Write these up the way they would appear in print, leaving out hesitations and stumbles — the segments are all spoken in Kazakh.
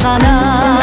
қана.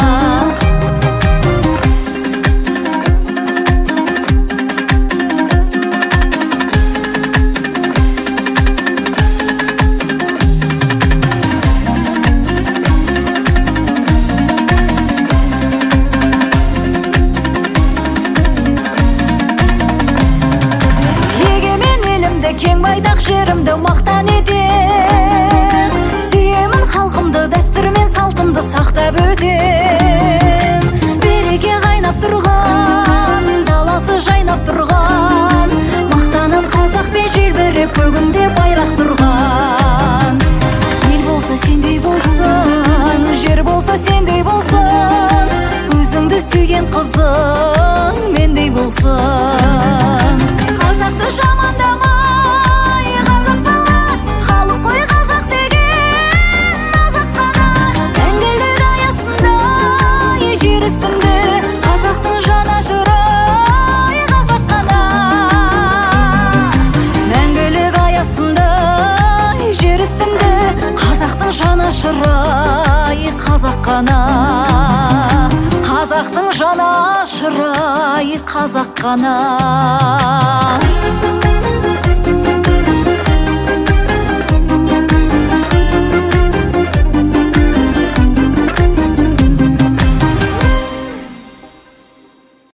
Кең байдақ жерімді мақтан етем, сүйемін халқымды, дәстүр мен салтымды сақтап өтем. Береке қайнап тұрған, даласы жайнап тұрған, мақтаным қазақпен желбіреп көгінде байрақ тұрған. Ел болса сендей болсын, жер болса сендей болсын, өзіңді сүйген қызың мендей болсын. Қазақты жамандама, жанашырай қазақ қана. Қазақтың жанашырай қазақ қана.